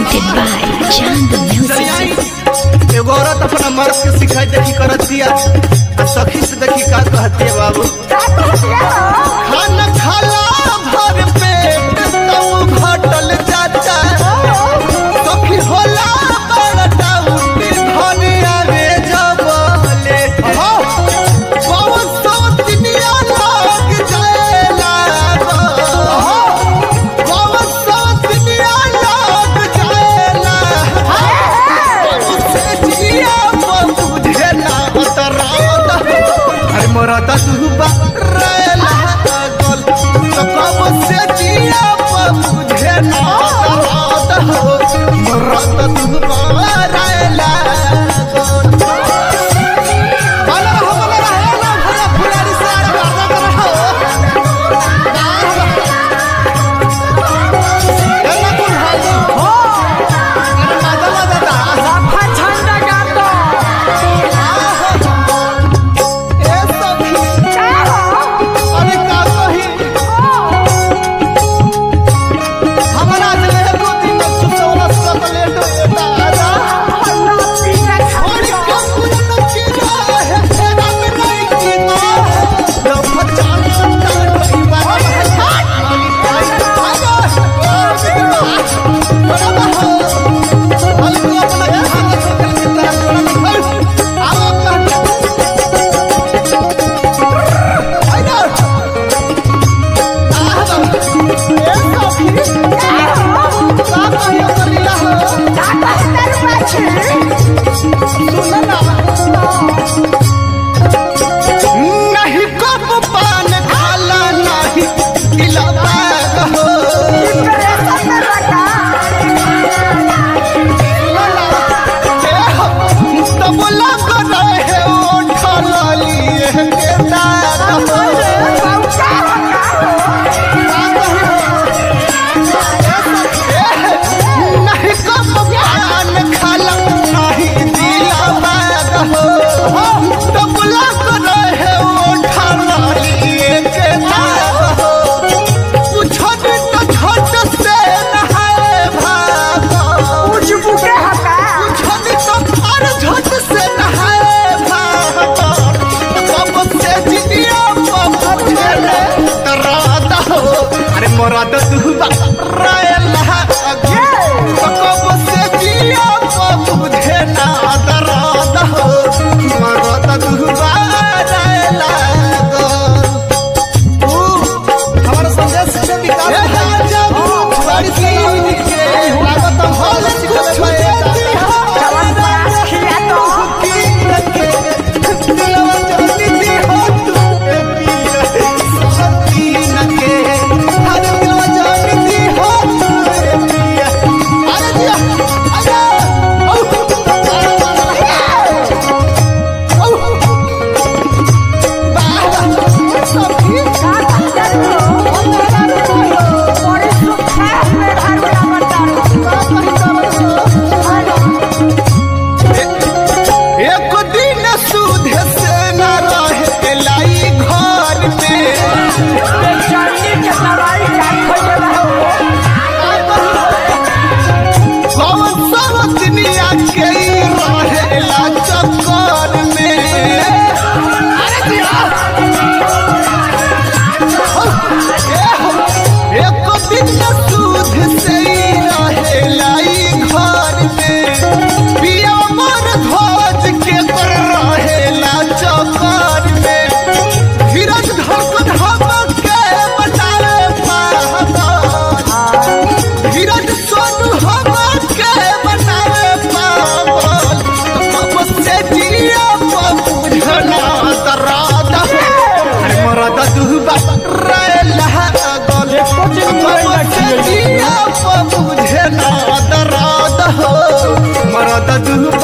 presented by Chand Music. एगो औरत अपना मर्द के सिखाई देखी करत दिया सखी से देखी का कहती है बाबू खाना खाला भर पेट तब घटल जाता सखी होला बड़टा उठी धन आवे जबले बहुत सो दुनिया लग जाएला बहुत सो दुनिया लग जाएला मरता तू बरेला गल तो कब से जिया बुझे ना रात हो मरता तू बरेला गल बाला हो बाला है ना भला फुलारी से बाजा कर हो एला कोन हाल हो अरे मादा दादा सफा झंडा गाड़ दो नहीं कब पान खाला नहीं दिलावा हो तब लग रहे उठल लिए के दाद हो नहीं कब पान खाला नहीं दिलावा हो तब लग रहे उठल लिए के दाद हो छठ तो छठ से नहाए भागो कुछ बुके हका छठ तो हर झट से नहाए भागो कब से जिया पहुंचले तराद हो अरे मरद तू बरेला कब से जिया पहुंचे ना तराद हो मरद तू बरेला हमारा संदेश से विकास बारिश के लागत हॉल सिखले एक दिन सुधे से न रहे लाई घर में सब दुनिया के रहेला चक्कर में एक दिन सुध से रहे लाई घर में पिया मन ध्वज के कर रहेला चक्कर में धीरज धक धमक के बचाए पागल धीरज सोनू हमक के बनाए पागल कब से जिया बुझना तराद अरे मरद तू बरेला गल कब से जिया बुझना तराद हो मरद तू